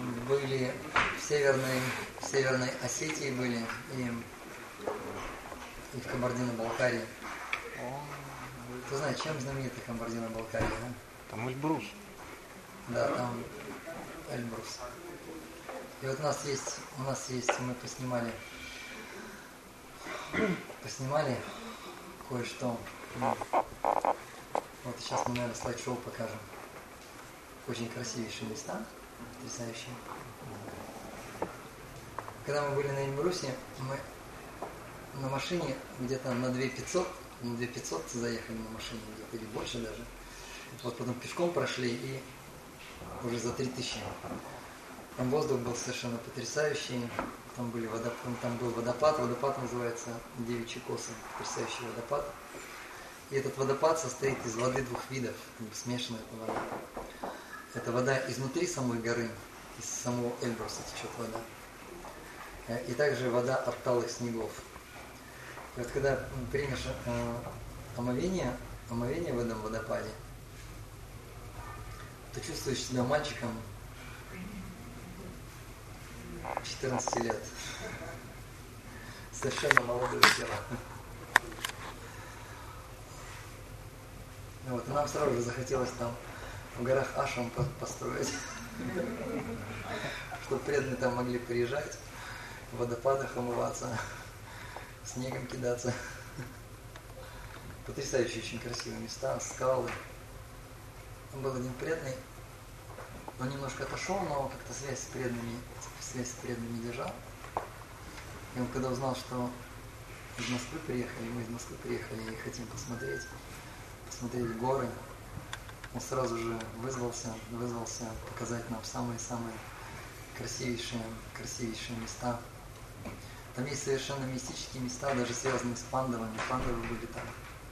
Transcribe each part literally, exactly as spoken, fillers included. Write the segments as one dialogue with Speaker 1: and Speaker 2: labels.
Speaker 1: были в Северной, в Северной Осетии были и, и в Кабардино-Балкарии. Ты знаешь, чем знаменита Кабардино-Балкария, да?
Speaker 2: Там Эльбрус.
Speaker 1: Да, там Эльбрус. И вот у нас есть, у нас есть, мы поснимали, поснимали кое-что. Вот сейчас мы, наверное, слайд-шоу покажем. Очень красивейшие места, потрясающие. Когда мы были на Эльбрусе, мы на машине где-то на две тысячи пятьсот, на две тысячи пятьсот заехали на машине где-то, или больше даже. Вот потом пешком прошли и уже за три тысячи. Там воздух был совершенно потрясающий. Там, были водоп... там был водопад. Водопад называется Девичьи косы. Потрясающий водопад. И этот водопад состоит из воды двух видов. Смешанная эта вода. Это вода изнутри самой горы. Из самого Эльбруса течет вода. И также вода от талых снегов. И вот когда примешь э, омовение, омовение в этом водопаде, ты чувствуешь себя мальчиком четырнадцати лет. Совершенно молодое тело. Вот, и нам сразу же захотелось там в горах ашрам построить, чтобы преданные там могли приезжать, в водопадах омываться, снегом кидаться. Потрясающие, очень красивые места, скалы. Там был один преданный, он немножко отошел, но как-то связь с преданными, связь с преданными держал. И он когда узнал, что из Москвы приехали, мы из Москвы приехали и хотим посмотреть, посмотреть горы, он сразу же вызвался, вызвался показать нам самые-самые красивейшие, красивейшие места. Там есть совершенно мистические места, даже связанные с пандавами. Пандавы были там.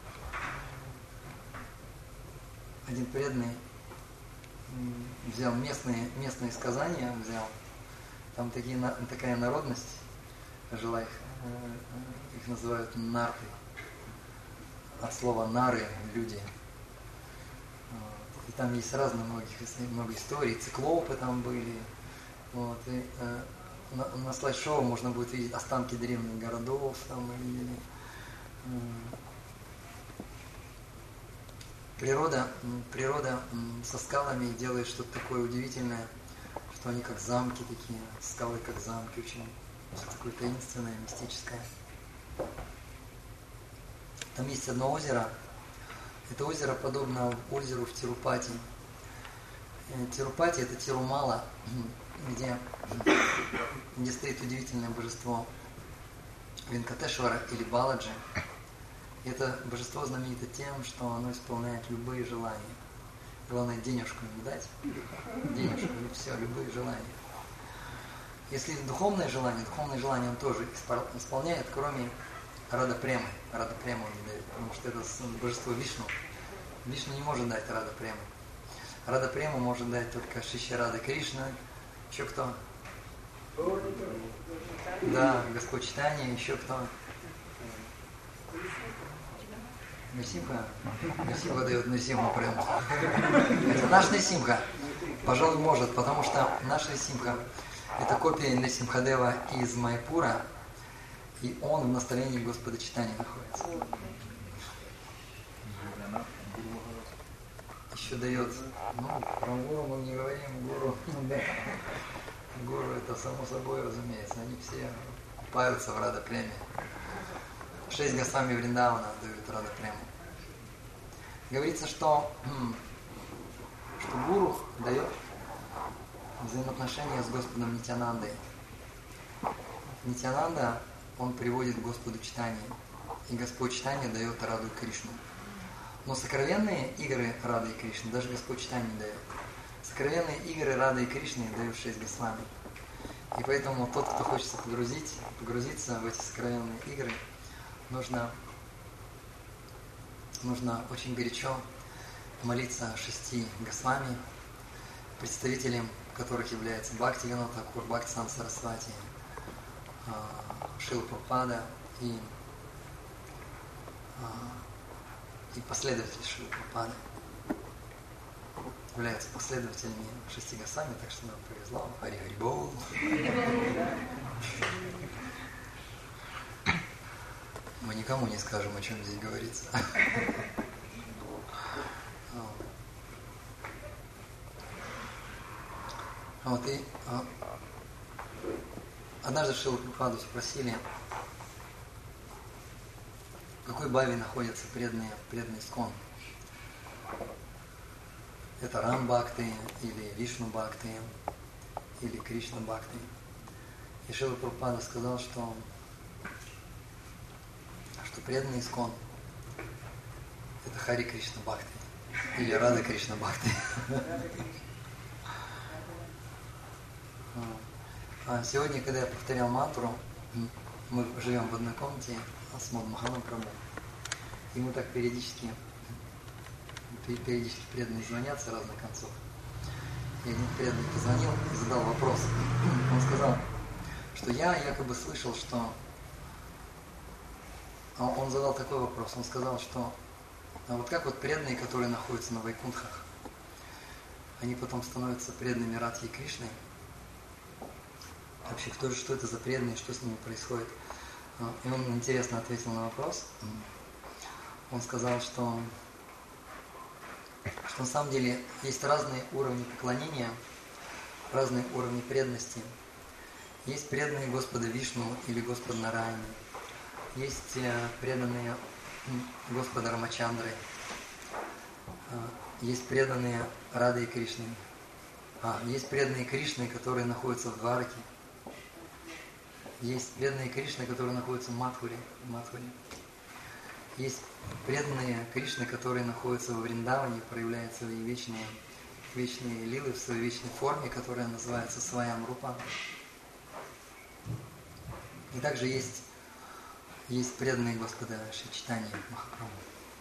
Speaker 1: Один преданный взял местные, местные сказания, взял. Там такие, такая народность жила, их, их называют нарты. От слова нары – люди. И там есть разные многих, много историй, циклопы там были. Вот, и, э, на, на слайд-шоу можно будет видеть останки древних городов, там мы видели. Природа, природа со скалами делает что-то такое удивительное, что они как замки такие, скалы как замки, очень что-то такое таинственное, мистическое. Там есть одно озеро. Это озеро подобно озеру в Тирупати. Тирупати – это Тирумала, где, где стоит удивительное божество Венкатешвара или Баладжи. И это божество знаменито тем, что оно исполняет любые желания. Главное, денежку ему дать. Денежку, и все, любые желания. Если духовное желание, духовное желание он тоже исполняет, кроме Рада Премы. Рада Прему он не дает, потому что это божество Вишну. Вишну не может дать Рада Прему. Рада Прему может дать только Шиши Рада Кришна. Еще кто? Да, Господь Читания, еще кто? Нарсимха. Нарсимха дает Нарсимха прям. Это наш Нарсимха. Пожалуй, может, потому что наш Нарсимха это копия Нарсимхадева из Майпура, и он в наставлении Господа Читания находится. Еще дает, ну, про гуру мы не говорим, гуру, да. Гуру это само собой, разумеется, они все купаются в Рада Преме. Шесть Госвами Вриндавана дают Рада Прему. Говорится, что, что гуру дает взаимоотношения с Господом Нитьянандой. Нитьянанда, он приводит к Господу Читания, и Господь Читания дает Раду и Кришну. Но сокровенные игры Рады и Кришны даже Господь Читания не дает. Сокровенные игры Рады и Кришны дают шесть Госвами. И поэтому тот, кто хочет погрузить, погрузиться в эти сокровенные игры, нужно, нужно очень горячо молиться шести Госвами, представителем которых является Бхактивинода Тхакур, Бхактисиданта Сарасвати, Шрила Прабхупада и, и последователи Шрилы Прабхупады. являются последователями Шести Госвами, так что нам повезло. Хари Хари Бол. Мы никому не скажем, о чем здесь говорится. Вот и а, однажды Шрилу Прабхупаду спросили, в какой бхаве находятся преданные, преданные Искон. Это Рам Бхакти, или Вишну Бхакти, или Кришна Бхакти. И Шрила Прабхупада сказал, что, что преданный Искон это Хари Кришна Бхакти, или Рада Кришна Бхакти. А сегодня, когда я повторял мантру, мы живем в одной комнате с Мад Маханом Прабху, и мы так периодически, периодически преданные звонят с разных концов. И один преданный позвонил и задал вопрос. Он сказал, что я якобы слышал, что... Он задал такой вопрос, он сказал, что а вот как вот преданные, которые находятся на Вайкунтхах, они потом становятся преданными Радхи и Кришны. Вообще, кто же, что это за преданные, что с ними происходит? И он интересно ответил на вопрос. Он сказал, что, что на самом деле есть разные уровни поклонения, разные уровни преданности. Есть преданные Господа Вишну или Господа Нараяны. Есть преданные Господа Рамачандры. Есть преданные Рады и Кришны. А, есть преданные Кришны, которые находятся в Двараке. Есть преданные Кришны, которые находятся в Мадхуре. Мадхуре. Есть преданные Кришны, которые находятся во Вриндаване, проявляют свои вечные, вечные лилы в своей вечной форме, которая называется Сваям Рупа. И также есть, есть преданные Господа Шри Чайтаньи Махапрабху.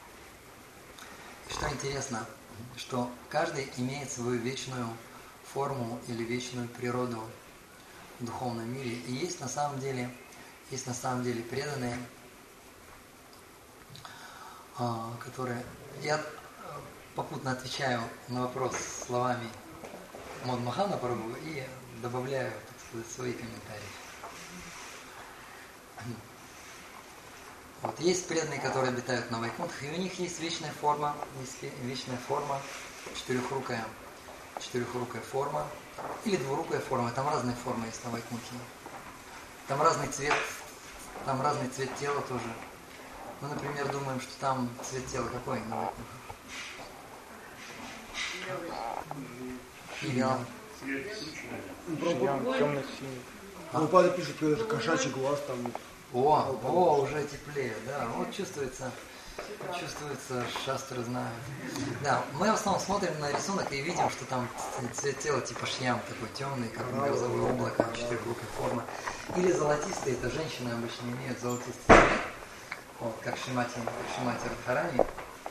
Speaker 1: И что интересно, что каждый имеет свою вечную форму или вечную природу в духовном мире. И есть на самом деле, есть на самом деле преданные, которые... Я попутно отвечаю на вопрос словами Мад Махана Прабху и добавляю, так сказать, свои комментарии. Вот. Есть преданные, которые обитают на Вайкунтхах, и у них есть вечная форма, есть вечная форма, четырехрукая, четырехрукая форма, или двурукая форма, там разные формы есть на Вайкунтхе. Там разный цвет, там разный цвет тела тоже. Мы, например, думаем, что там цвет тела какой на Вайкунтхе? Белый.
Speaker 2: Темно-синий.
Speaker 3: Прабхупада пишет, что это кошачий глаз там.
Speaker 1: О, о, уже теплее, да, вот чувствуется, чувствуется, шастры знают. Да, мы в основном смотрим на рисунок и видим, что там цвет тела типа шьям такой темный, как грозовое облако, четырехрукой формы. Или золотистый, это женщины обычно имеют золотистый цвет, вот, как Шримати, Шримати Радхарани.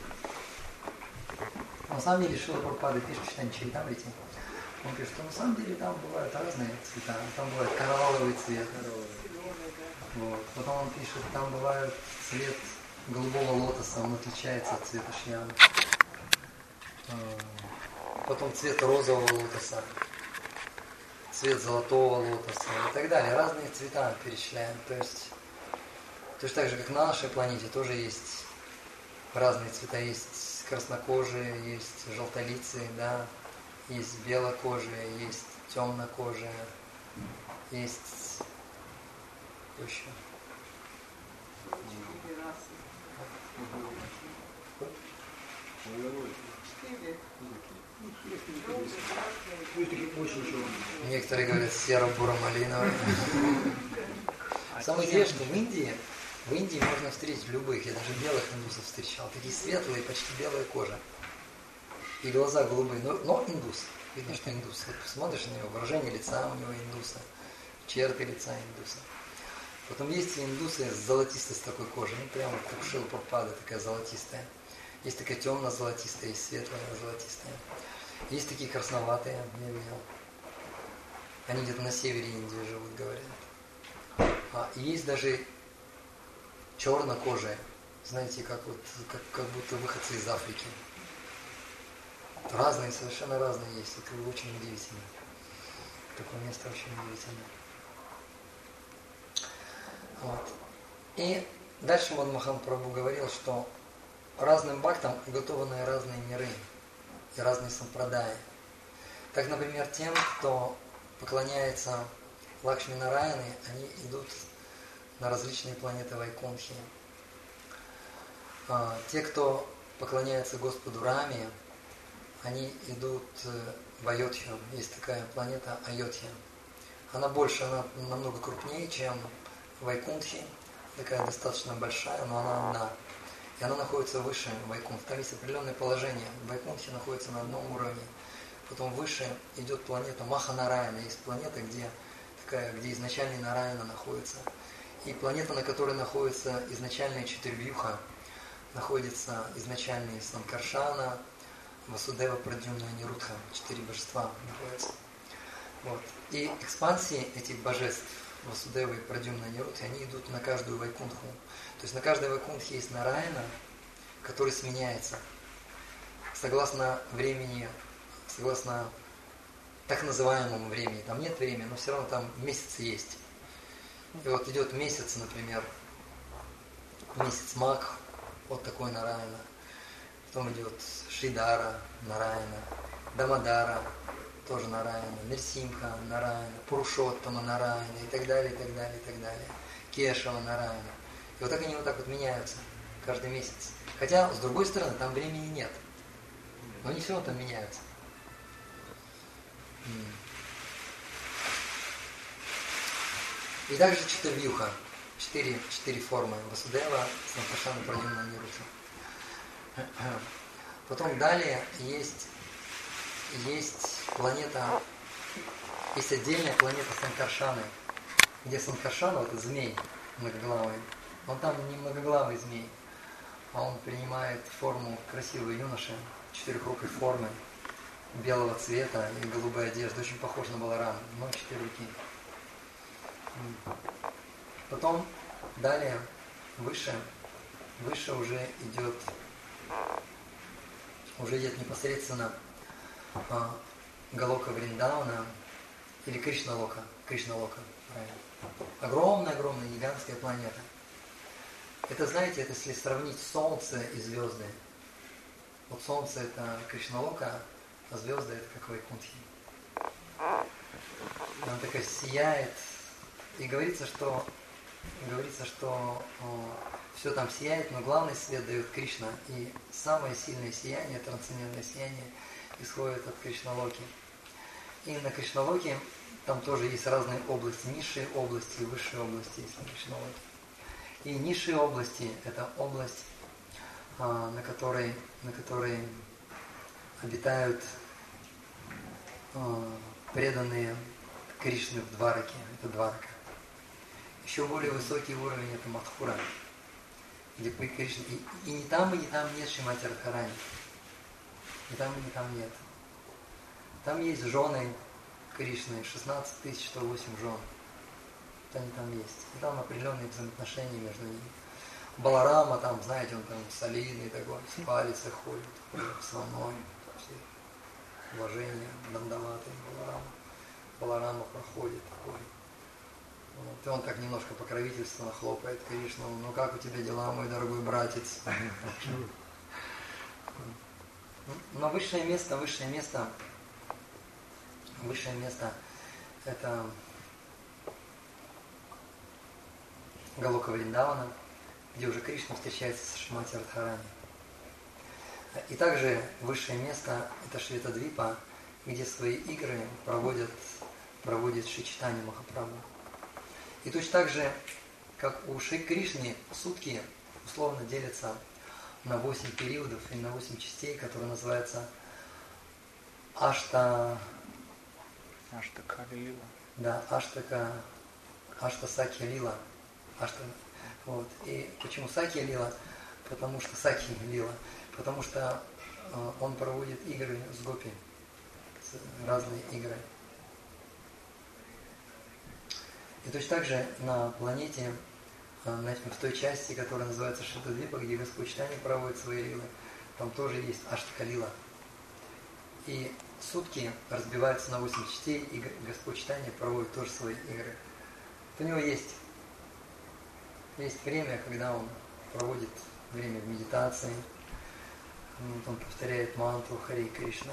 Speaker 1: На самом деле Шрила Прабхупада пишет в Чайтанья Чаритамрите. Он пишет, что на самом деле там бывают разные цвета, там бывает коралловый цвет. Вот. Потом он пишет, там бывает цвет голубого лотоса, он отличается от цвета шьяны. Потом цвет розового лотоса, цвет золотого лотоса и так далее. Разные цвета перечисляем. То есть, точно так же, как на нашей планете, тоже есть разные цвета. Есть краснокожие, есть желтолицые, да, есть белокожие, есть темнокожие, есть... еще. Некоторые говорят серо-буро-малиновый. Самое интересное, что в Индии, в Индии можно встретить любых, я даже белых индусов встречал, такие светлые, почти белая кожа. И глаза голубые, но, но индус. Видно, что индус. Вот посмотришь на него, выражение лица у него индуса, черты лица индуса. Потом есть и индусы с золотистой с такой кожей, ну прямо как Шрила Прабхупада, такая золотистая. Есть такая темно-золотистая, есть светлая золотистая. Есть такие красноватые, я видел. Они где-то на севере Индии живут, говорят. А, и есть даже чернокожие, знаете, как вот, как, как будто выходцы из Африки. Разные, совершенно разные есть. Это очень удивительно. Такое место очень удивительное. Вот. И дальше Ман Махан Прабху говорил, что разным бхактам уготованы разные миры и разные сампрадаи. Так, например, тем, кто поклоняется Лакшми Нараяне, они идут на различные планеты Вайкунтхи. А, те, кто поклоняется Господу Раме, они идут в Айодхью. Есть такая планета Айодхья. Она больше, она намного крупнее, чем Вайкунтхи. Такая достаточно большая, но она одна. И она находится выше Вайкунтхи. Там есть определенное положение. Вайкунтхи находится на одном уровне. Потом выше идет планета Маханараяна. Есть планета, где, такая, где изначальный Нараяна находится. И планета, на которой находится изначальная Чатурвьюха, находится изначальный Санкаршана, Васудева, Прадьюмна, Нирудха. Четыре божества находятся. Вот. И экспансии этих божеств Васудева и Прадьюмна, Нирудха, они идут на каждую Вайкунтху. То есть на каждой Вайкунтхе есть Нараяна, который сменяется согласно времени, согласно так называемому времени. Там нет времени, но все равно там месяцы есть. И вот идет месяц, например, месяц Маг, вот такой Нараяна. Потом идет Шридара, Нараяна, Дамадара, тоже Нараяна, Нрсимха, Нараяна, Пурушоттама, Нараяна и так далее, и так далее, и так далее. Кешава, Нараяна. И вот так они вот так вот меняются каждый месяц. Хотя, с другой стороны, там времени нет. Но они все равно там меняются. И также Чатурвьюха. Четыре, четыре формы. Васудева, Санкаршана, Прадьюмна, Нирудха. Потом далее есть, есть планета, есть отдельная планета Санкаршаны, где Санкаршана, это змей многоглавый. Он там не многоглавый змей, а он принимает форму красивого юноши, четырехрукой формы, белого цвета и голубой одежды, очень похож на Баларама, но четыре руки. Потом далее, выше, выше уже идет, уже идет непосредственно а, Галока Вриндауна или Кришналока, Кришналока, правильно. Огромная-огромная гигантская планета. Это, знаете, это если сравнить Солнце и звезды. Вот Солнце это Кришналока, а звезды это как Вайкунтхи. Она такая сияет. И говорится, что, говорится, что о, все там сияет, но главный свет дает Кришна. И самое сильное сияние, трансцендентное сияние, исходит от Кришналоки. И на Кришналоке там тоже есть разные области, низшие области и высшие области есть на Кришналоке. И низшие области – это область, а, на которой, на которой обитают а, преданные Кришны в Двараке, это Дварака. Еще более высокий уровень – это Мадхура, где Кришна. И, и ни там, и ни там нет Шримати Радхарани. Ни там, и ни там нет. Там есть жены Кришны, шестнадцать тысяч сто восемь жен. Вот они там есть. И там определенные взаимоотношения между ними. Баларама там, знаете, он там солидный такой, с палицей ходит, ходит слоной, все уважение, дандаватый Баларама. Баларама проходит такой. Вот. И он так немножко покровительственно хлопает Кришну. Ну как у тебя дела, мой дорогой братец? Но высшее место, высшее место, высшее место это Галока Вриндавана, где уже Кришна встречается с Шримати Радхарани. И также высшее место это Шветадвипа, где свои игры проводят, проводит Шри Чайтанья Махапрабху. И точно так же, как у Шри Кришны, сутки условно делятся на восемь периодов и на восемь частей, которые называются Ашта...
Speaker 2: Аштака Лила.
Speaker 1: Да, Аштака... Ашта Сакья Лила. Ашта... Вот. И почему Сакья Лила? Потому что Сакья Лила. Потому что э, он проводит игры с гопи. Разные игры. И точно так же на планете, в той части, которая называется Шветадвипа, где Господь Чайтанья проводит свои лилы, там тоже есть Аштака Лила. И сутки разбиваются на восемь частей, и Господь читания проводит тоже свои игры. У него есть, есть время, когда он проводит время в медитации, он повторяет мантру Харе Кришна.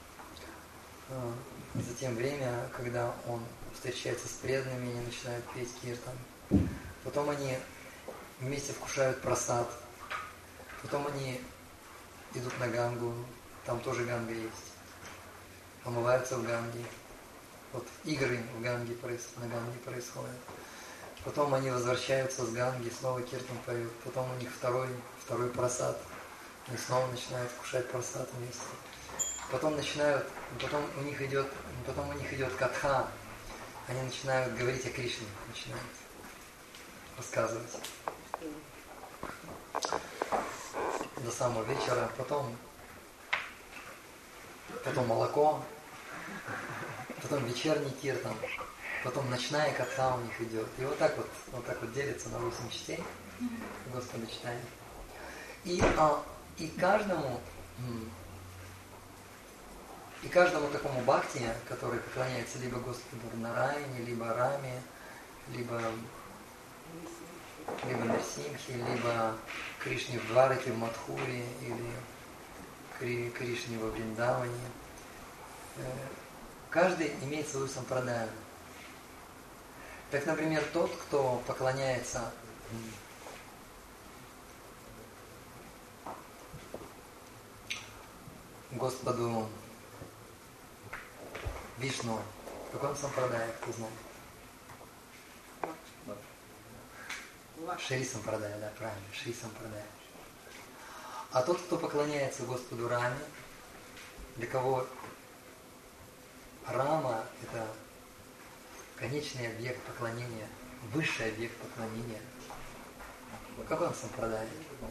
Speaker 1: Затем время, когда он встречается с преданными, они начинают петь киртан. Потом они вместе вкушают прасад. Потом они идут на Гангу, там тоже Ганга есть. Омываются в Ганге. Вот игры в Ганге, на Ганге происходят. Потом они возвращаются с Ганги, снова киртан поют. Потом у них второй, второй прасад. Они снова начинают вкушать прасад вместе. Потом начинают, потом у них идет, потом у них идет катха. Они начинают говорить о Кришне, начинают рассказывать до самого вечера. Потом, потом молоко, потом вечерний киртан, потом ночная катха у них идет. И вот так вот, вот так вот делится на восемь частей Господа читания. И, а, и каждому И каждому такому бхакти, который поклоняется либо Господу Нараяне, либо Раме, либо, либо Нарсимхе, либо Кришне в Двараке, в Мадхуре, или Кри, Кришне во Вриндаване, каждый имеет свою сампрадаю. Так, например, тот, кто поклоняется Господу Вишну, в каком сампрадае, кто знает? Шри сампрадая, да, правильно, Шри сампрадая. А тот, кто поклоняется Господу Раме, для кого Рама – это конечный объект поклонения, высший объект поклонения. В каком сампрадае?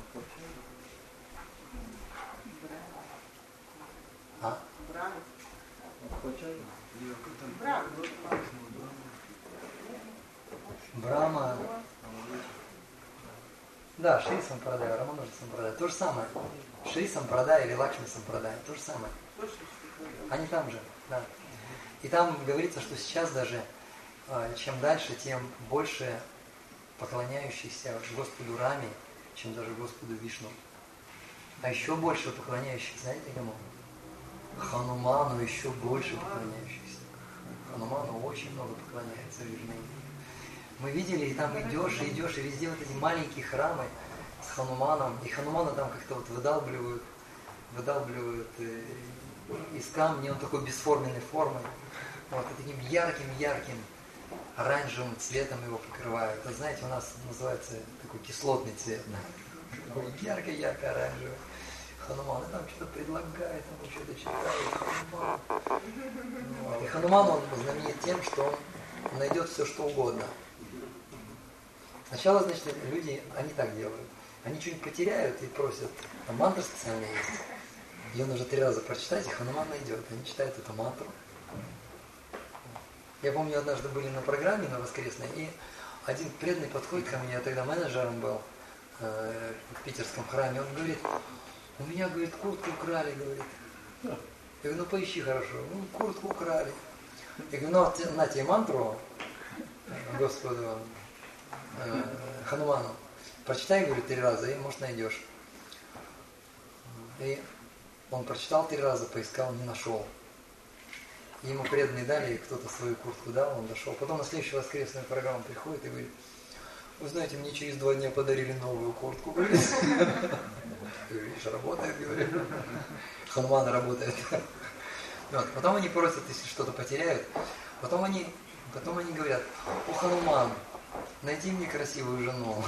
Speaker 1: А? Брахма. Да, Шри сампрадай, Рамануджа сампрадай. То же самое. Шри сампрадай или Лакшми сампрадай. То же самое. Они там же, да. И там говорится, что сейчас даже чем дальше, тем больше поклоняющихся Господу Раме, чем даже Господу Вишну. А еще больше поклоняющихся, знаете кому? Хануману еще больше поклоняющихся. Хануману очень много поклоняется в Южной Индии. Мы видели, и там идешь, и идешь, и везде вот эти маленькие храмы с Хануманом. И Ханумана там как-то вот выдалбливают, выдалбливают э, из камня, он такой бесформенной формы. Вот, и таким ярким-ярким оранжевым цветом его покрывают. Это, знаете, у нас называется такой кислотный цвет. Такой ярко-ярко-оранжевый. Хануман, и там что-то предлагает, там что-то читает, Хануман. Вот. И Хануман, он знаменит тем, что он найдет все, что угодно. Сначала, значит, люди, они так делают. Они что-нибудь потеряют и просят, там мантра специально есть. Ее нужно три раза прочитать, и Хануман найдет. Они читают эту мантру. Я помню, однажды были на программе, на воскресной, и один преданный подходит ко мне, я тогда менеджером был э, в питерском храме, он говорит: у меня, говорит, куртку украли, говорит. Я говорю, ну поищи хорошо. Ну, куртку украли. Я говорю, ну на тебе мантру Господу э, Хануману. Прочитай, говорю, три раза, и, может, найдешь. И он прочитал три раза, поискал, не нашел. Ему преданные дали, кто-то свою куртку дал, он дошел. Потом на следующую воскресную программу приходит и говорит: вы знаете, мне через два дня подарили новую куртку. Видишь, работает, говорит. Хануман работает. Вот. Потом они просят, если что-то потеряют, потом они, потом они говорят: о, Хануман, найди мне красивую жену.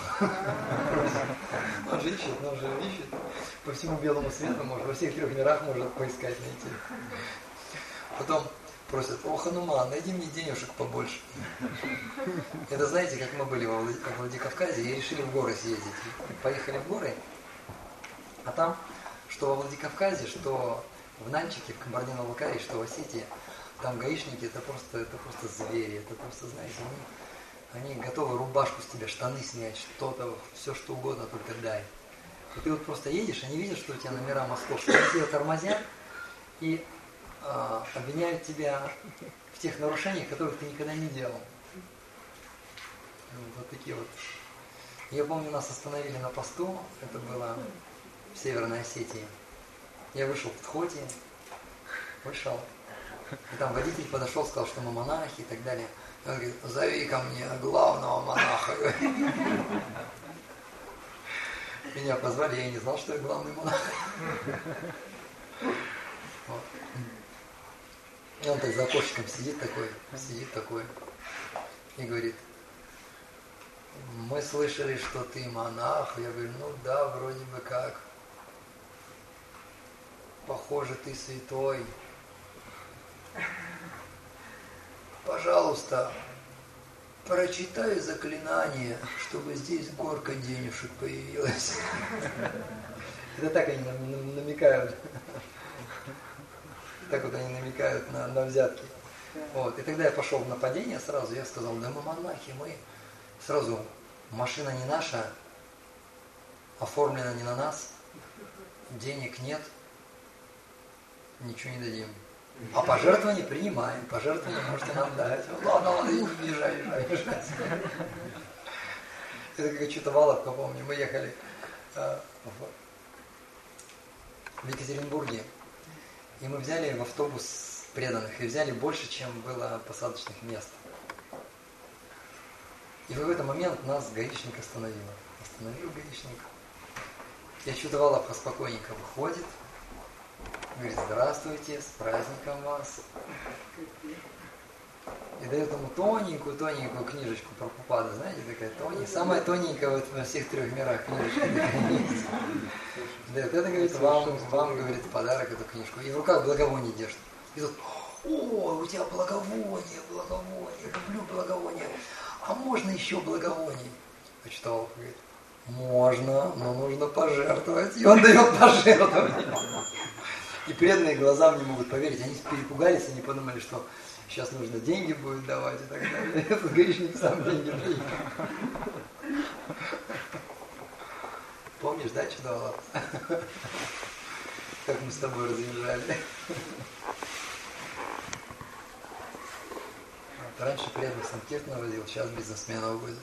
Speaker 1: Он же ищет, он же ищет. По всему белому свету может, во всех трех мирах может поискать, найти. Потом просят: о, Хануман, найди мне денежек побольше. Это, знаете, как мы были во Владикавказе и решили в горы съездить. Поехали в горы, а там, что во Владикавказе, что в Нальчике, в Кабардино-Балкарии, что в Осетии, там гаишники, это просто, это просто звери, это просто, знаете, они, они готовы рубашку с тебя, штаны снять, что-то, все что угодно, только дай. И ты вот просто едешь, они видят, что у тебя номера московские, они тебя тормозят, и а, обвиняют тебя в тех нарушениях, которых ты никогда не делал. Вот, вот такие вот. Я помню, нас остановили на посту, это было в Северной Осетии. Я вышел в Тхоте, вышел. И там водитель подошел, сказал, что мы монахи и так далее. И он говорит, зови ко мне главного монаха. Меня позвали, я и не знал, что я главный монах. Вот. И он так за окошечком сидит такой, сидит такой и говорит, мы слышали, что ты монах. Я говорю, ну да, вроде бы как. Похоже, ты святой. Пожалуйста, прочитай заклинание, чтобы здесь горка денежек появилась. Это так они намекают. Так вот они намекают на, на взятки. Вот. И тогда я пошел в нападение сразу. Я сказал, да мы монахи, мы сразу, машина не наша, оформлена не на нас, денег нет, ничего не дадим. А пожертвования принимаем, пожертвования можете нам дать. Ладно, ладно, езжай, езжай, езжай. Это как что-то Валовка, помню, мы ехали э, в Екатеринбурге, и мы взяли в автобус преданных, и взяли больше, чем было посадочных мест. И в этот момент нас гаишник остановил. Остановил гаишник. Я что-то Валовка спокойненько выходит, говорит, здравствуйте, с праздником вас. И дает ему тоненькую-тоненькую книжечку про Прабхупаду, знаете, такая тоненькая, самая тоненькая вот во всех трех мирах книжечка такая есть. Дает, это, говорит, вам, вам, говорит, подарок эту книжку. И в руках благовоние держит. И тут, о, у тебя благовоние, благовоние, люблю благовоние. А можно еще благовоний? Почитал, говорит, можно, но нужно пожертвовать. И он дает пожертвовать. И преданные глазам не могут поверить. Они перепугались, они подумали, что сейчас нужно деньги будет давать и так далее. Этот гаишник сам деньги дает. Помнишь, да, чудо? Как мы с тобой разъезжали. Раньше преданных Санкиртана водил, сейчас бизнесменов будет.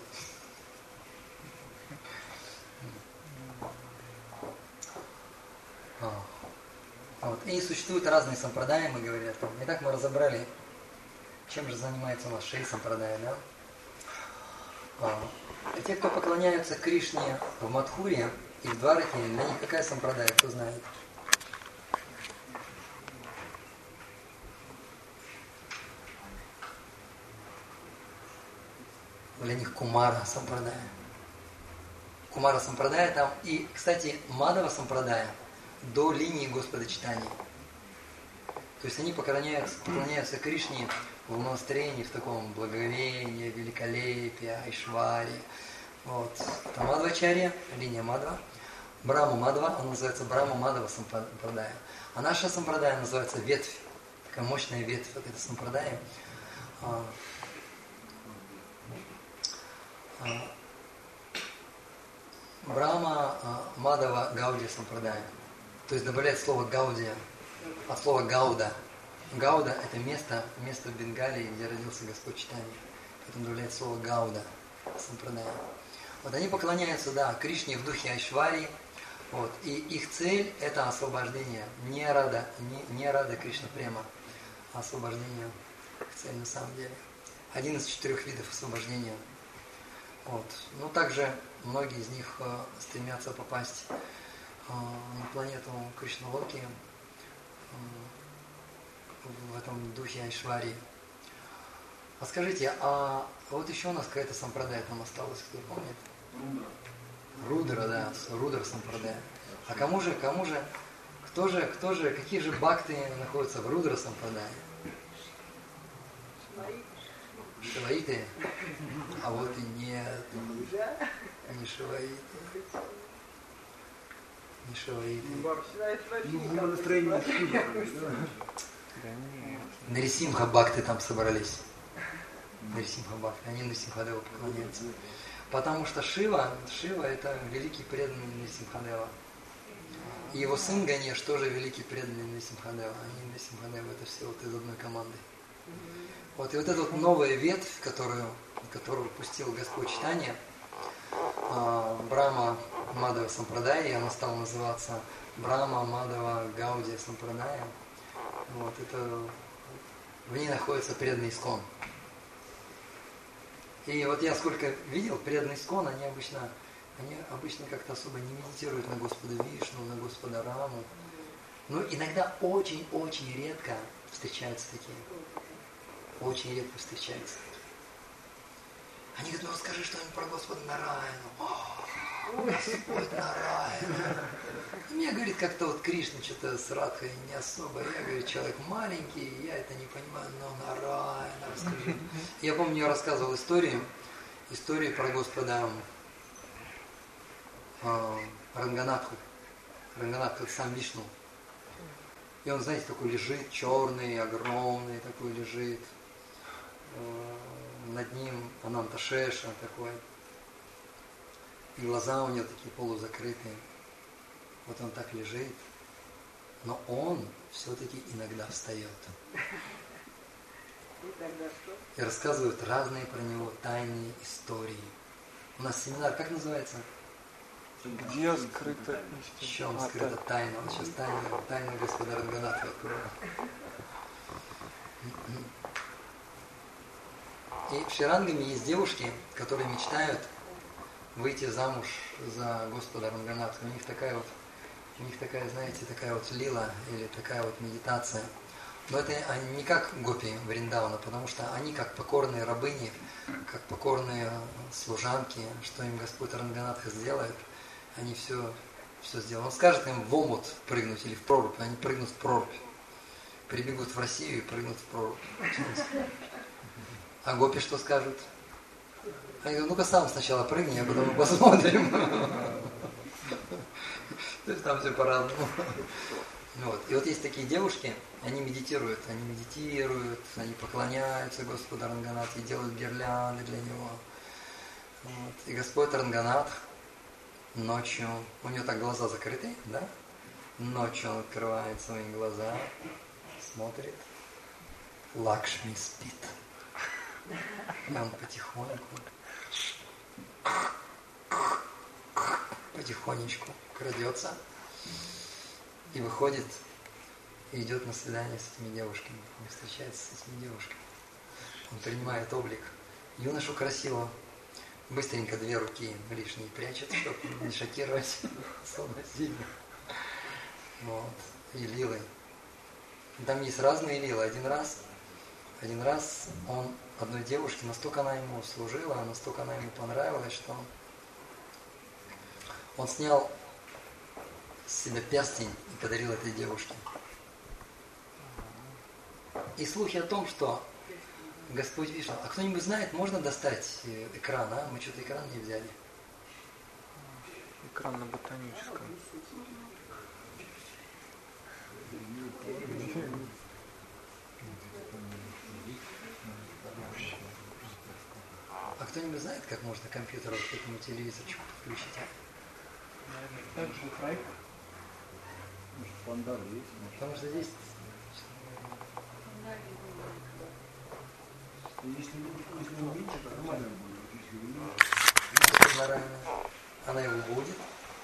Speaker 1: Вот. И существуют разные сампрадаи, мы говорим. Итак, мы разобрали, чем же занимается у нас шеи сампрадая, да? А, те, кто поклоняются Кришне в Мадхуре и в Двараке, для них какая сампрадая, кто знает? Для них Кумара сампрадая. Кумара сампрадая там. И, кстати, Мадава сампрадая до линии Господа Чайтаньи. То есть они поклоняются, поклоняются Кришне в настроении, в таком благовении, великолепии, айшваре. Вот. Это Мадвачарья, линия Мадва. Брахма Мадва, она называется Брахма Мадава сампрадая. А наша сампрадая называется ветвь. Такая мощная ветвь вот этой сампрадая. Брахма Мадава Гаудия сампрадая. То есть добавляет слово Гаудия от слова Гауда. Гауда – это место, место в Бенгалии, где родился Господь Чайтанья. Поэтому добавляет слово Гауда сампрадая. Вот они поклоняются, да, Кришне в духе Айшвари. Вот, и их цель – это освобождение. Не рада, не, не рада Кришна према, а освобождение их цель на самом деле. Один из четырех видов освобождения. Вот. Ну, также многие из них э, стремятся попасть э, на планету Кришналоки э, в этом духе Айшвари. А скажите, а вот еще у нас какая-то сампрадая там осталась, кто помнит? Рудра, да, Рудра сампрадая. А кому же, кому же, кто же, кто же, какие же бхакты находятся в Рудра сампрадае? Шиваиты? А вот и нет, не шиваиты. Не шиваиты.
Speaker 3: Ну, настроение
Speaker 1: Нарисимха бхакты там собрались. Нарисимха бхакты, они Нарисимхадеву поклоняются. Потому что Шива, Шива это великий преданный Нарисимхадева. И его сын Ганеш тоже великий преданный Нрисимхадева. Они Нрисимхадева это все вот из одной команды. Вот, и вот эта вот новая ветвь, которую, которую пустил Господь Чайтанья, Брахма Мадава Сампрадая, и она стала называться Брахма Мадава Гаудия Сампрадая. Вот, это в ней находится преданный Искон. И вот я сколько видел, преданный Искон, они обычно, они обычно как-то особо не медитируют на Господа Вишну, на Господа Раму. Но иногда очень-очень редко встречаются такие. Очень редко встречаются такие. Они говорят, ну расскажи что-нибудь про Господа Нараяну. О, Господь Нараяна. И мне, говорит, как-то вот Кришна что-то с Радхой не особо. Я, говорит, человек маленький, я это не понимаю, но Нараяна, расскажи. Я помню, я рассказывал историю, историю про Господа э, Ранганатху. Ранганатху, сам Вишну. И он, знаете, такой лежит, черный, огромный такой лежит. Над ним Ананта Шеша такой. И глаза у него такие полузакрытые. Вот он так лежит. Но он все-таки иногда встает. И рассказывают разные про него тайные истории. У нас семинар, как называется?
Speaker 2: Где скрыта истина?
Speaker 1: В чем скрыта тайна? Вот сейчас тайна, тайна Господа Ранганатха открою. И в Шрирангаме есть девушки, которые мечтают выйти замуж за Господа Ранганатха. У них такая вот, у них такая, знаете, такая вот лила или такая вот медитация. Но это не как гопи Вриндавана, потому что они как покорные рабыни, как покорные служанки, что им Господь Ранганатха сделает, они все, все сделают. Он скажет им в омут прыгнуть или в прорубь, они прыгнут в прорубь. Прибегут в Россию и прыгнут в прорубь. А гопи что скажут? Они говорят, ну-ка сам сначала прыгни, а потом мы посмотрим. То есть там все по-разному. Вот. И вот есть такие девушки, они медитируют, они медитируют, они поклоняются Господу Ранганатху и делают гирлянды для него. Вот. И Господь Ранганатх ночью, у него так глаза закрыты, да? Ночью он открывает свои глаза, смотрит, Лакшми спит. И он потихоньку, потихонечку крадется и выходит и идет на свидание с этими девушками. Он встречается с этими девушками. Он принимает облик юношу красивого, быстренько две руки лишние прячет, чтобы не шокировать особо сильно. Вот. И лилы. Там есть разные лилы. Один раз, один раз он одной девушке, настолько она ему служила, настолько она ему понравилась, что он, он снял с себя перстень и подарил этой девушке. И слухи о том, что Господь Вишну... А кто-нибудь знает, можно достать экран, а? Мы что-то экран не взяли.
Speaker 2: Экран на ботаническом.
Speaker 1: А кто-нибудь знает, как можно компьютер вот к этому телевизорчику подключить, а?
Speaker 3: Так же хайп. Может, фондар есть?
Speaker 1: Потому что здесь...
Speaker 3: Если не увидите, то нормально будет.
Speaker 1: Она его будет.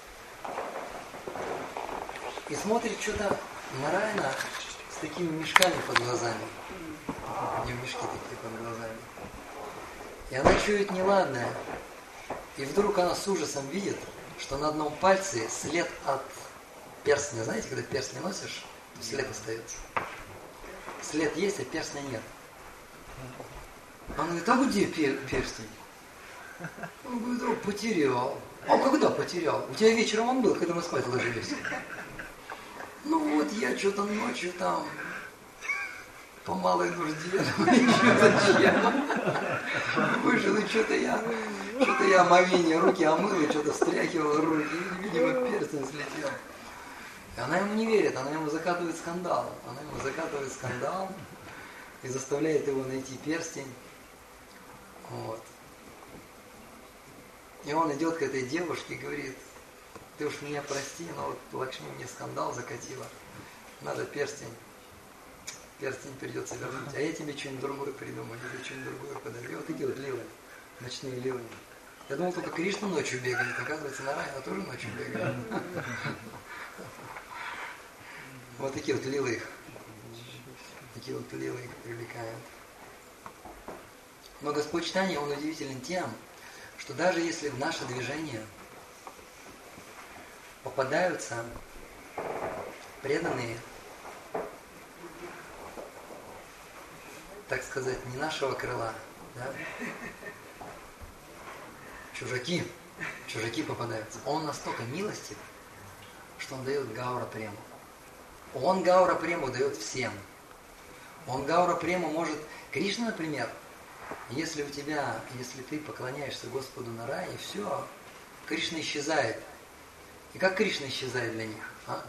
Speaker 1: И смотрит что-то Нараяна с такими мешками под глазами. У нее мешки такие под глазами. И она чует неладное. И вдруг она с ужасом видит, что на одном пальце след от перстня. Знаете, когда перстень носишь, то след остается. След есть, а перстня нет. Она говорит, а где перстень? Он говорит, о, потерял. А когда потерял? У тебя вечером он был, когда мы спать ложились. Ну вот я что-то ночью там по малой нужде, зачем? Вышел, и что-то я, что-то я омовение руки омыл, и что-то встряхивал руки, и, видимо, перстень слетел. И она ему не верит, она ему закатывает скандал. Она ему закатывает скандал и заставляет его найти перстень. Вот. И он идет к этой девушке и говорит, ты уж меня прости, но вот Лакшми мне скандал закатила. Надо перстень. Перстень придется вернуть. А я тебе что-нибудь другое придумаю, я тебе что-нибудь другое подарю. И вот такие вот лилы, ночные лилы. Я думал, только Кришна ночью бегает, оказывается, Нараяна тоже ночью бегает. Вот такие вот лилы их. Такие вот лилы их привлекают. Но Господь Чайтанья, Он удивителен тем, что даже если в наше движение попадаются преданные, так сказать, не нашего крыла, да? Чужаки, чужаки попадаются. Он настолько милостив, что Он дает гаура прему. Он гаура прему дает всем. Он гаура прему может... Кришна, например, если у тебя, если ты поклоняешься Господу Нараяне, все, Кришна исчезает. И как Кришна исчезает для них? А?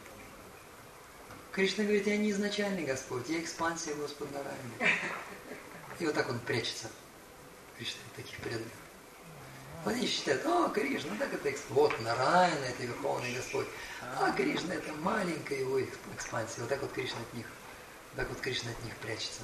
Speaker 1: Кришна говорит, я не изначальный Господь, я экспансия Господа Нараяна. И вот так он прячется. Кришна таких преданных. Они считают, о, Кришна, так это эксп... вот Нараяна, это Верховный Господь. А Кришна это маленькая его экспансия. Вот так вот Кришна от них, вот так вот Кришна от них прячется.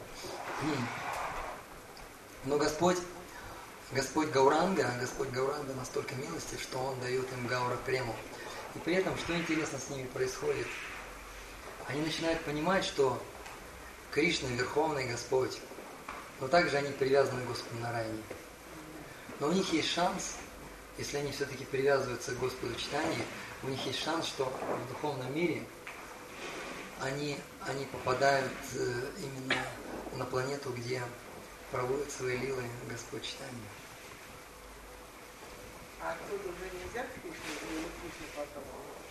Speaker 1: Но Господь, Господь Гауранга, Господь Гауранга настолько милостив, что Он дает им гаура прему. И при этом, что интересно с ними происходит? Они начинают понимать, что Кришна Верховный Господь, но также они привязаны к Господу Нараяне. Но у них есть шанс, если они все-таки привязываются к Господу Чайтанье, у них есть шанс, что в духовном мире они, они попадают именно на планету, где проводит свои лилы Господь Чайтанья.
Speaker 4: А оттуда уже нельзя к Кришне или Кришне потом?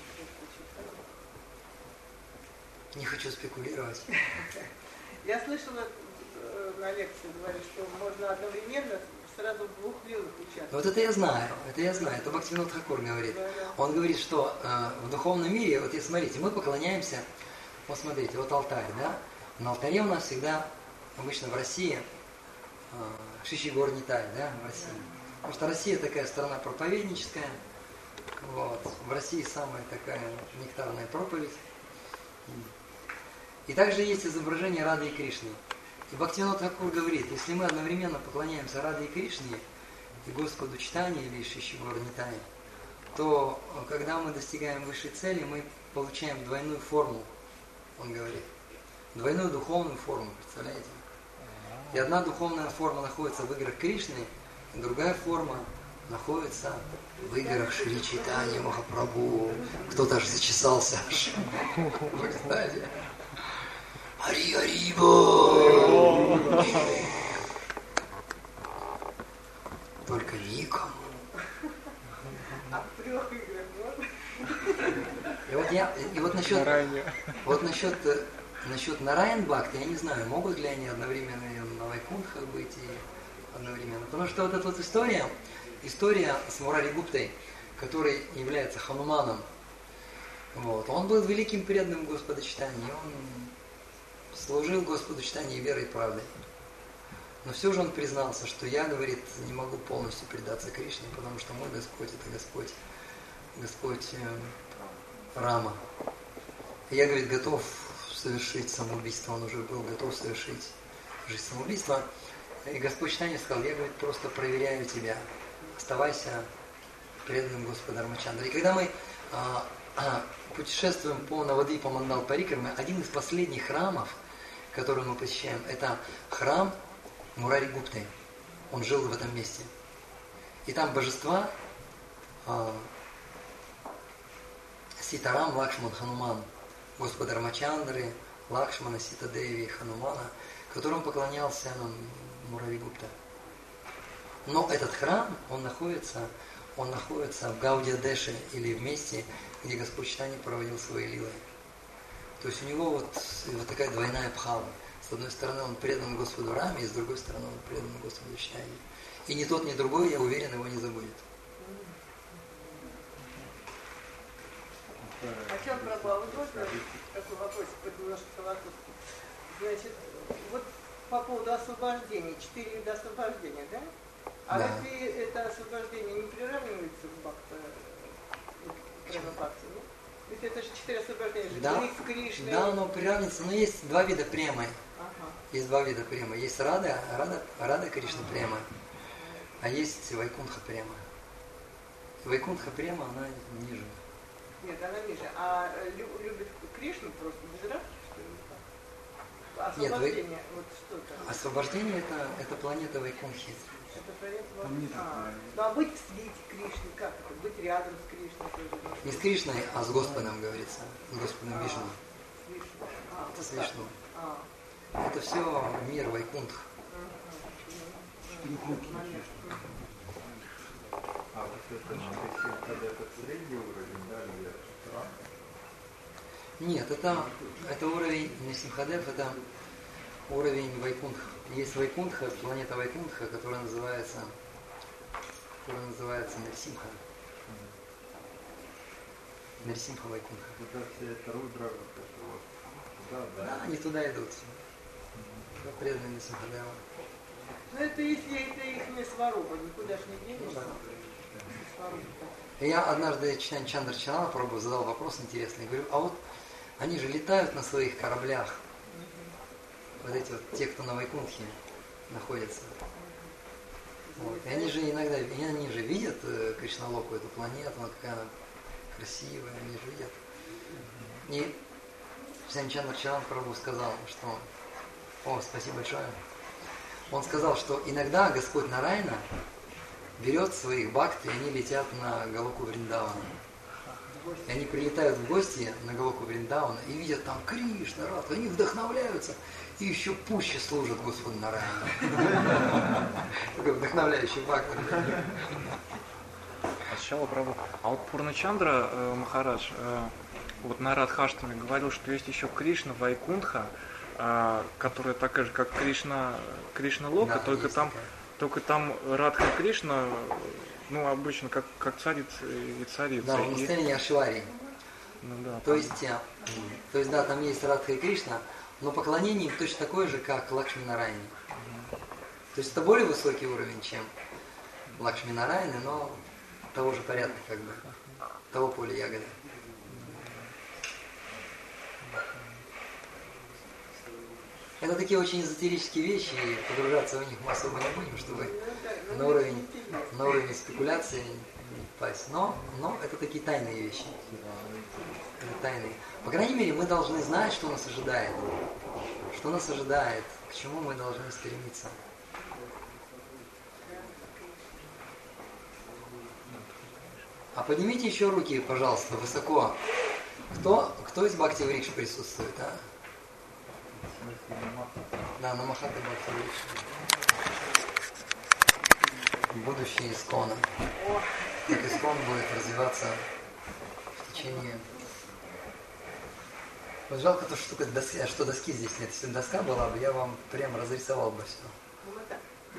Speaker 1: Не хочу спекулировать.
Speaker 4: Я слышала на лекции, говорят, что можно одновременно сразу в двух лилах участвовать.
Speaker 1: Вот это я знаю, это я знаю, это Бхактивинода Тхакур говорит.
Speaker 4: Да, да.
Speaker 1: Он говорит, что э, в духовном мире, вот смотрите, мы поклоняемся, вот смотрите, вот алтарь, да? На алтаре у нас всегда, обычно в России, э, Шиши Гор Нитай, да, в России. Потому что Россия такая страна проповедническая, вот. В России самая такая нектарная проповедь. И также есть изображение Рады и Кришны. И Бхактивинода Тхакур говорит, если мы одновременно поклоняемся Раде и Кришне, и Господу Чайтанье или Шиши Гор Нитай, то когда мы достигаем высшей цели, мы получаем двойную форму, он говорит. Двойную духовную форму, представляете? И одна духовная форма находится в играх Кришны, и другая форма находится в играх Шри Чайтанья Махапрабху. Кто-то аж зачесался аж в экстазе. Ари Арибо! Только никому.
Speaker 4: А в трех играх можно?
Speaker 1: И вот я, и вот насчет, вот насчет, насчет Нараян Бхакти, я не знаю, могут ли они одновременно на Вайкунтхах быть и одновременно. Потому что вот эта вот история, история с Мурари Гуптой, который является Хануманом, вот, он был великим преданным Господа Чайтаньи, он служил Господу Чайтаньи верой и правдой. Но все же он признался, что я, говорит, не могу полностью предаться Кришне, потому что мой Господь это Господь, Господь э, Рама. И я, говорит, готов совершить самоубийство, он уже был готов совершить жизнь самоубийства. И Господь Чайтанья сказал, я, говорит, просто проверяю тебя, оставайся преданным Господу Рамачандре. И когда мы а, а, путешествуем по Навадвипа Мандал Парикраме, один из последних храмов, который мы посещаем, это храм Мурари Гупты. Он жил в этом месте. И там божества э, Ситарам, Лакшман, Хануман, Господа Рамачандры, Лакшмана, Ситадеви, Ханумана, которому поклонялся Мурари Гупта. Но этот храм, он находится, он находится в Гаудия-Деше, или в месте, где Господь Чайтанья проводил свои лилы. То есть у него вот, вот такая двойная бхава. С одной стороны, он предан Господу Раме, и с другой стороны, он предан Господу Чайтанье. И ни тот, ни другой, я уверен, его не забудет.
Speaker 4: О чем Прабхупада? Вот можно такой вопрос, немножко философский. Значит, вот по поводу освобождения, четыре вида освобождения, да? А
Speaker 1: да.
Speaker 4: разве это освобождение не приравнивается к бхакта, према бхакти, ну? Ведь это же четыре освобождения.
Speaker 1: Да,
Speaker 4: Близ Кришны.
Speaker 1: да, оно приравнивается, но есть два вида премы.
Speaker 4: Ага.
Speaker 1: Есть два вида премы. Есть Рада, Рада, Рада Кришна према, а есть Вайкунтха према. Вайкунтха према, она ниже.
Speaker 4: Нет, она ниже. А лю- любит Кришну просто без радости, что ли?
Speaker 1: Нет, вы-
Speaker 4: Освобождение, вот что-то.
Speaker 1: Освобождение это, это планета Вайкунтхи.
Speaker 4: Это проект вот-
Speaker 3: Там нет
Speaker 4: а,
Speaker 3: такого.
Speaker 4: ну а быть в свете Кришны, как это? Быть рядом с Кришной тоже. можно.
Speaker 1: Не с Кришной, а с Господом говорится. С Господом
Speaker 4: А,
Speaker 1: Вишну.
Speaker 4: с Вишну. А, вот
Speaker 1: С
Speaker 4: так.
Speaker 1: Вишну.
Speaker 4: А,
Speaker 1: Это все мир Вайкунтх.
Speaker 3: Четыре круги.
Speaker 4: момент.
Speaker 5: А вот это Симхада, это средний уровень, да, или это?
Speaker 1: Нет, это, это уровень Нисимхадев, это уровень Вайкунтха. Есть Вайкунтха, планета Вайкунтха, которая называется, которая называется Нарсимха. Нарсимха Вайкунтха.
Speaker 5: Это все это Рудра, вот это вот. Да,
Speaker 1: Да,
Speaker 5: да.
Speaker 1: они туда идут. Да, преданные Нисимхадева.
Speaker 4: Ну это если это их не сваруба, никуда ж не
Speaker 1: Ну,
Speaker 4: денешься.
Speaker 1: да.
Speaker 4: Сваруба.
Speaker 1: И я однажды, читая Чандра Чанана, пробую, задал вопрос интересный. Говорю, а вот они же летают на своих кораблях. Вот эти вот, те, кто на Вайкунтхе находятся. Вот. И они же иногда, и они же видят э, Кришналоку, эту планету, она какая она красивая, они же видят. И Сам Чандра Чанан Прабху сказал, что... О, спасибо большое. Он сказал, что иногда Господь Нарайна берет своих бхакти, и они летят на Галоку Вриндавана. И они прилетают в гости на Галоку Вриндавана и видят там Кришна, Радху, они вдохновляются и еще пуще служат Господу Нарайна. Такой вдохновляющий фактор.
Speaker 2: Сначала, правда. А вот Пурначандра э, Махарадж, э, вот на Радхаштаме говорил, что есть еще Кришна Вайкунтха, э, которая такая же, как Кришна, Кришна Лока,
Speaker 1: Да,
Speaker 2: только
Speaker 1: есть
Speaker 2: там,
Speaker 1: такая.
Speaker 2: только там Радха Кришна, ну, обычно как, как царица и царица.
Speaker 1: Да, в
Speaker 2: И-
Speaker 1: настроении Ашвари.
Speaker 2: ну, да,
Speaker 1: То
Speaker 2: там-
Speaker 1: есть, э, то есть, да, там есть Радха и Кришна, но поклонение им точно такое же, как Лакшми Нарайне. То есть это более высокий уровень, чем Лакшми Нарайны, но того же порядка, как бы, того поля ягоды. Это такие очень эзотерические вещи, и погружаться в них мы особо не будем, чтобы на уровень, на уровень спекуляции не попасть. Но, но это такие тайные вещи. Это тайные. По крайней мере, мы должны знать, что нас ожидает. Что нас ожидает, к чему мы должны стремиться. А поднимите еще руки, пожалуйста, высоко. Кто, кто из Бхакти Врикш присутствует, а? Да, на Махата Бхакти Врикш. Будущее Искона. Как Искон будет развиваться в течение... Вот жалко то, что, только доски, что доски здесь нет. Если бы доска была бы, я вам прям разрисовал бы все.
Speaker 4: Ну, вот так.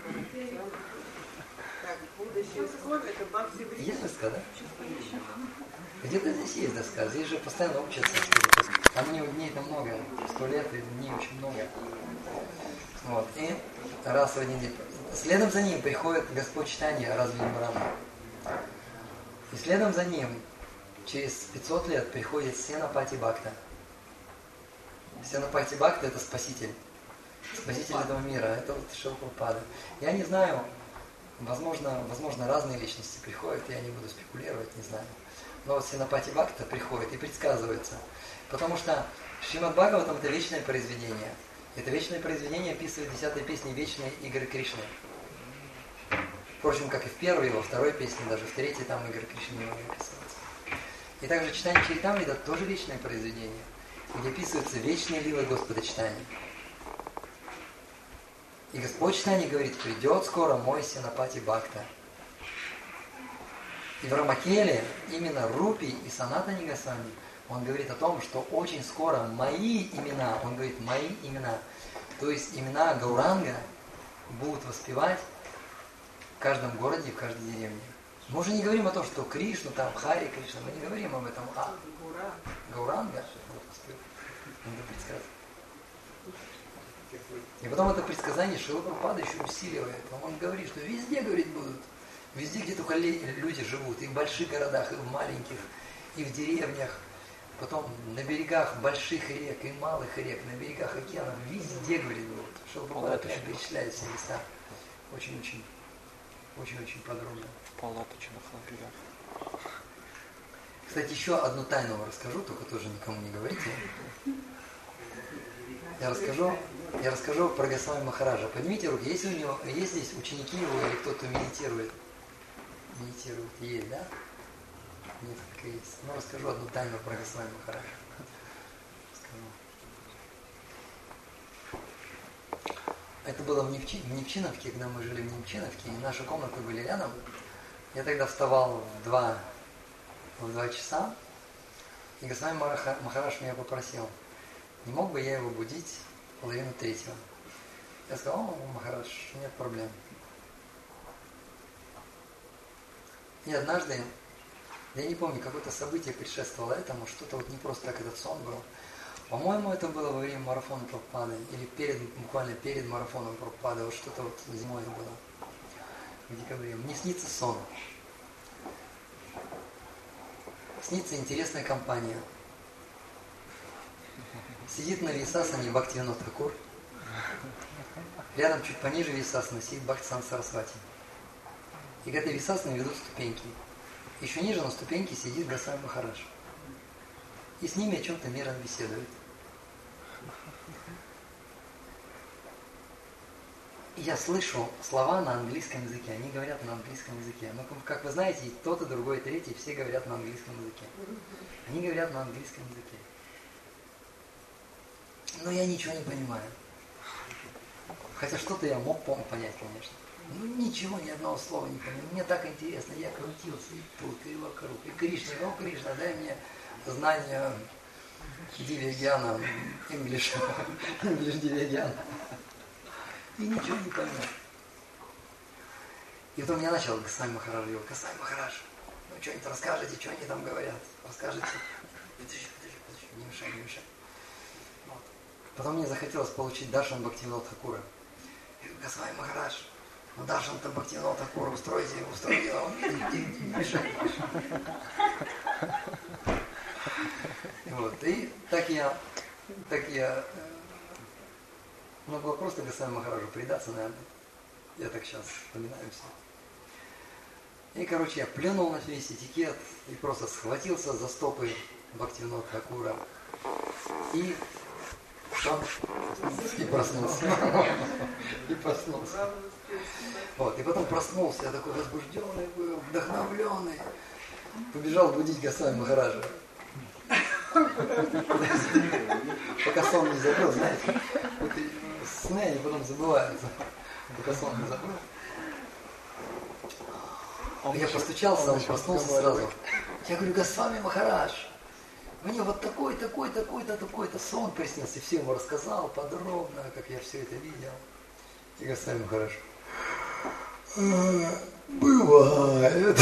Speaker 4: Так, будущее Искон, это Бхакти Врикш.
Speaker 1: Есть доска, да? Где-то здесь есть доска, здесь же постоянно учатся. Там дней-то много, сто лет и дней очень много. Вот. И раз в один день. Следом за ним приходит Господь Чайтанья разве Брахма. И следом за ним через пятьсот лет приходит Сенапати Бхакта. Сенапати Бхакта — это спаситель. Спаситель этого мира. Это вот Шрила Прабхупада. Я не знаю, возможно, возможно разные личности приходят, я не буду спекулировать, не знаю. Но вот Сенапати Бхакта приходит и предсказывается. Потому что Шримад Бхагаватам — это вечное произведение. Это вечное произведение описывает в десятой песне вечные игры Кришны. Впрочем, как и в первой, и во второй песне, даже в третьей там игры Кришны не могут описываться. И также читание Чаритамрита — тоже вечное произведение, где описываются вечные лилы Господа Чайтаньи. И Господь Чайтанья говорит: придет скоро мой Сенапати Бхакта. И в Рамакеле именно Рупи и Санатани Госвами он говорит о том, что очень скоро мои имена, он говорит мои имена, то есть имена Гауранга будут воспевать в каждом городе, в каждой деревне. Мы уже не говорим о том, что Кришна, там Хари Кришна, мы не говорим об этом, а Гауранга будут воспевать. Это предсказание. И потом это предсказание Шрила Прабхупада еще усиливает. Он говорит, что везде, говорит, будут. Везде, где только люди живут, и в больших городах, и в маленьких, и в деревнях, потом на берегах больших рек и малых рек, на берегах океанов, везде, говорит, вот, Шилпрапада прям перечисляет все места. Очень-очень, очень-очень подробно.
Speaker 2: В палаточных лагерях.
Speaker 1: Кстати, еще одну тайну вам расскажу, только тоже никому не говорите. Я расскажу, я расскажу про Госвами Махараджа. Поднимите руки, есть у него, есть здесь ученики его или кто-то медитирует? Медитирует, есть, да? Нет, так и есть. Ну, расскажу одну тайну про Госвами Махараджа. Это было в, Невчи, в Невчиновке, когда мы жили в Невчиновке, и наши комнаты были рядом. Я тогда вставал в два, в два часа, и Госвами Махарадж меня попросил, не мог бы я его будить в половину третьего. Я сказал, о, Махарадж, нет проблем. И однажды, я не помню, какое-то событие предшествовало этому, что-то вот не просто так этот сон был. По-моему, это было во время марафона Прабхупады, или перед, буквально перед марафоном Прабхупады, вот что-то вот зимой было, в декабре. Мне снится сон. Снится интересная компания. Сидит на Висасане Бхактивинод Thakura. Рядом чуть пониже Висасана сидит Бхактисиданта Сарасвати. И к этой Висасане ведут ступеньки. Еще ниже на ступеньке сидит Госвами Махарадж. И с ними о чем-то мирно беседует. И я слышу слова на английском языке. Они говорят на английском языке. Но, как вы знаете, и тот, и другой, и третий, все говорят на английском языке. Они говорят на английском языке. Но я ничего не понимаю. Хотя что-то я мог понять, конечно. Ну ничего, ни одного слова не понимаю. Мне так интересно. Я крутился и тут, и вокруг. И Кришна, о Кришна, дай мне знания Дивья-гьяна, English, English Дивья-гьяна. И ничего не понимаю. И потом я начал Госвами Махарадж говорил, Госвами Махарадж, ну что-нибудь расскажете, что они там говорят? Расскажите. Подожди, подожди, подожди, не мешай, не мешай. Вот. Потом мне захотелось получить даршан Бхактивинода Thakura. Я говорю, Госвами Махарадж, ну даршан-то Бхактивинода Thakura устройте, устройте, он не мешай. Вот, и так я, так я могу просто Госвами Махараджу предаться, наверное. Я так сейчас вспоминаю все. И, короче, я плюнул на весь этикет и просто схватился за стопы Бхактивинода Thakura. И что? И проснулся. И проснулся. Вот, и потом проснулся, я такой возбужденный был, вдохновленный. Побежал будить Госвами Махараджа. Пока сон не забыл, знаете, вот сны они потом забываются, пока сон не забыл. Я постучался, он проснулся сразу. Я говорю, Госвами Махарадж, мне вот такой, такой, такой-то, такой-то сон приснился. Все ему рассказал подробно, как я все это видел. И Госвами Махарадж, бывает.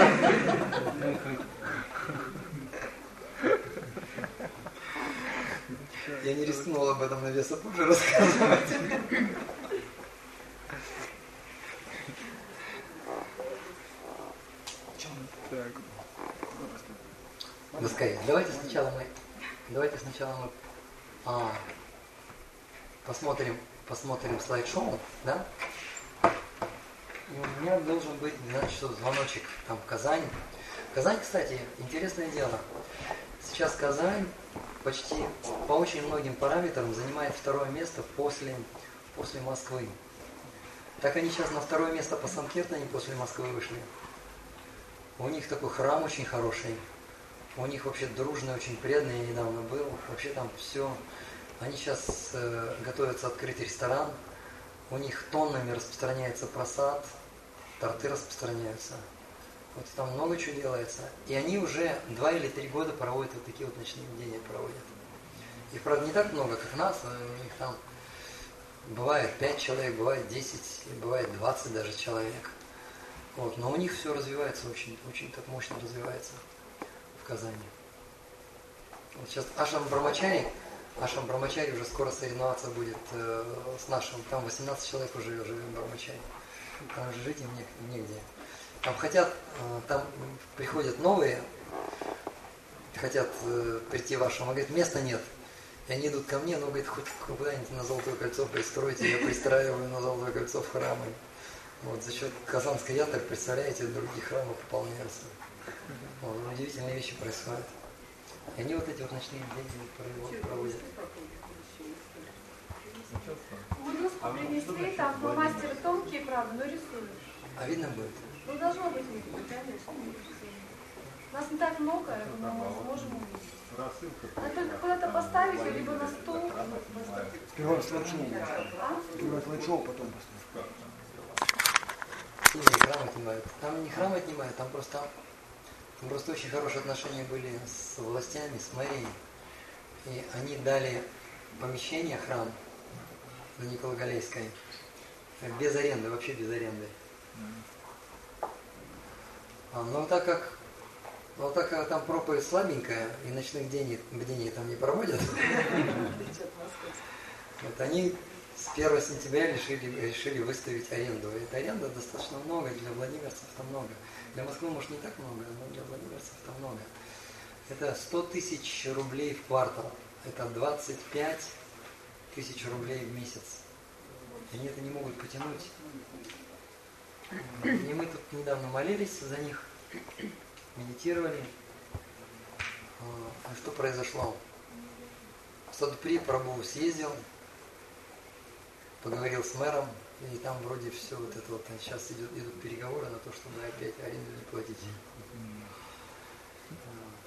Speaker 1: Я не рискнул об этом на Весапуджи рассказывать. Да скорее. Давайте сначала мы, давайте сначала мы а, посмотрим, посмотрим слайд-шоу, да? И у меня должен быть двенадцать часов звоночек там в Казань. Казань, кстати, интересное дело. Сейчас Казань почти по очень многим параметрам занимает второе место после, после Москвы. Так они сейчас на второе место по Санкиртане после Москвы вышли. У них такой храм очень хороший. У них вообще дружный, очень преданный, я недавно был. Вообще там все. Они сейчас э, готовятся открыть ресторан. У них тоннами распространяется просад, торты распространяются. Вот там много чего делается. И они уже два или три года проводят вот такие вот ночные бдения проводят. Их, правда, не так много, как нас, но у них там бывает пять человек, бывает десять, бывает двадцать даже человек. Вот. Но у них все развивается очень, очень так мощно развивается в Казани. Вот сейчас Ашрам Брамачари, Ашрам Брамачари уже скоро соревноваться будет э, с нашим. Там восемнадцать человек уже живет в Брамачари. Там уже жить им негде. Там хотят, там приходят новые, хотят э, прийти в ашрам. Он говорит, места нет. И они идут ко мне, но говорит, хоть куда-нибудь на Золотое кольцо пристройте, я пристраиваю на Золотое кольцо в храмы. Вот, за счет Казанской ятры, представляете, другие храмы пополняются. Вот, удивительные вещи происходят. И они вот эти вот ночные деньги проводят.
Speaker 3: Мудуску принесли, там фломастеры тонкие, правда, но рисуешь.
Speaker 1: А видно будет?
Speaker 3: Ну, должно быть видно, конечно. Нас не так много, но мы сможем увидеть. Надо только куда-то поставить, либо на стол.
Speaker 6: Сперва слайд-шоу.
Speaker 3: А?
Speaker 6: Сперва слайд-шоу, потом поставь.
Speaker 1: Сильно и храм отнимают. Там не храм отнимают, там просто, там просто очень хорошие отношения были с властями, с мэрией. И они дали помещение, храм на Николо-Галейской без аренды, вообще без аренды. А, но так как но так как там проповедь слабенькая и ночных бдений, бдений там не проводят, вот они с первого сентября решили, решили выставить аренду. И эта аренда достаточно много, для владимирцев это много. Для Москвы, может, не так много, но для владимирцев это много. Это сто тысяч рублей в квартал. Это двадцать пять тысяч рублей в месяц. Они это не могут потянуть. И мы тут недавно молились за них, медитировали. А что произошло? Садхпри Прабху съездил, поговорил с мэром, и там вроде все вот это вот, сейчас идут, идут переговоры на то, чтобы опять аренду не платить. Вот.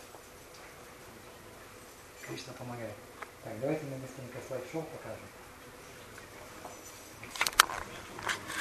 Speaker 1: Кришна помогает. Так, давайте мы быстренько слайд-шоу покажем.